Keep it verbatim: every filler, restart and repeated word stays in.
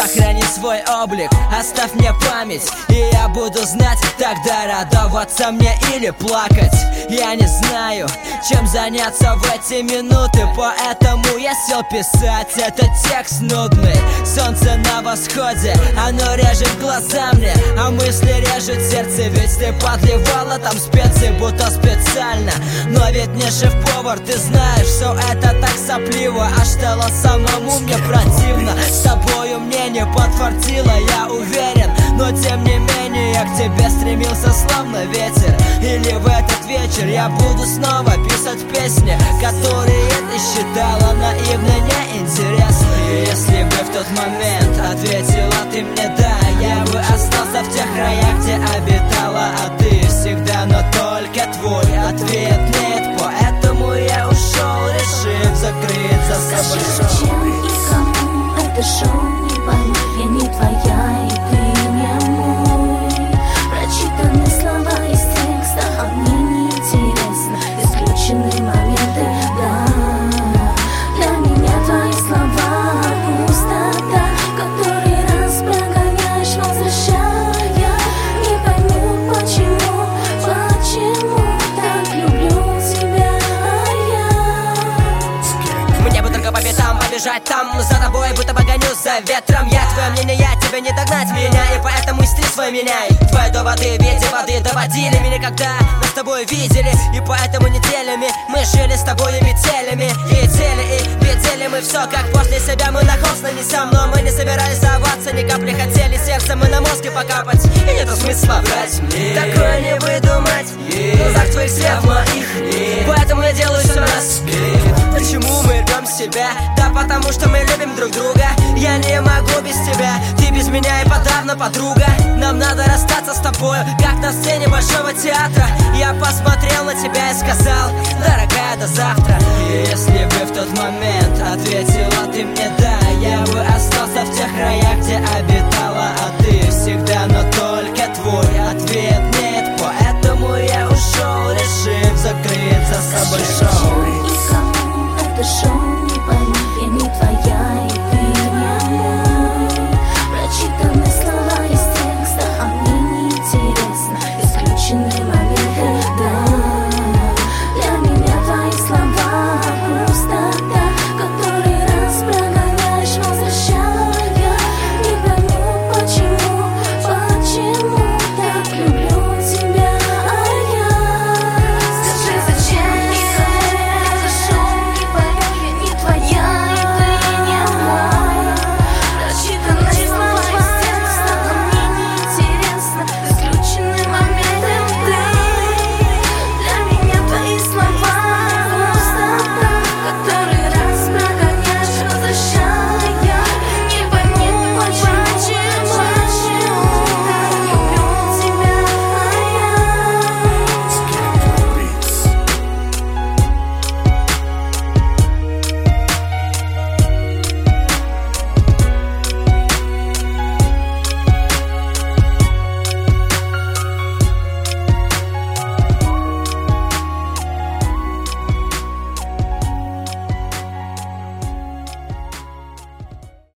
Сохрани свой облик, оставь мне память, и я буду знать, тогда радоваться мне или плакать. Я не знаю, чем заняться в эти минуты, поэтому я сел писать этот текст нудный. Солнце на восходе, оно режет глаза мне, а мысли режет сердце. Ведь ты подливала там специи, будто специально. Но ведь не шеф-повар, ты знаешь, все это так сопливо, аж стало самому мне противно. С тобою мне не подфартило, я уверен, но тем не менее я к тебе стремился словно ветер. Или в этот вечер я буду снова писать песни, которые ты считала наивно неинтересны. Если бы в тот момент ответила ты мне да, я бы остался в тех краях, где обитала, а ты всегда, но только твой ответ нет. Поэтому я ушел, решив закрыть за собой шоу. Скажи, зачем и кому это шоу, не пойму. Я не твоя, и ты не мой. Прочитаны слова из текста, а мне не интересно. Исключены моменты, да. Для меня твои слова пустота, который раз прогоняешь, возвращая. Не пойму, почему, почему так люблю тебя я. Мне бы только по пятам побежать там, но за тобой будто погонюсь за ветром. Я твое мнение, я тебе не догнать меня, и поэтому и стиль свой меняй. Твои доводы в виде воды доводили меня, когда мы с тобой видели, и поэтому неделями мы жили с тобой метелями. И теле, и видели мы все, как после себя мы на холст нанесем. Но мы не собирались соваться, ни капли хотели сердце мы на мозге покапать. И нету смысла врать мне, такое не выдумать в глазах твоих слев моих. Поэтому я делаю все на распев. Почему мы рвем себя? Да потому что мы любим друг друга. Я не могу без тебя, ты без меня и подавно подруга. Нам надо расстаться с тобой, как на сцене большого театра. Я посмотрел на тебя и сказал, дорогая, до завтра. И если бы в тот момент ответила ты мне да, я бы остался в тех краях, где обитал.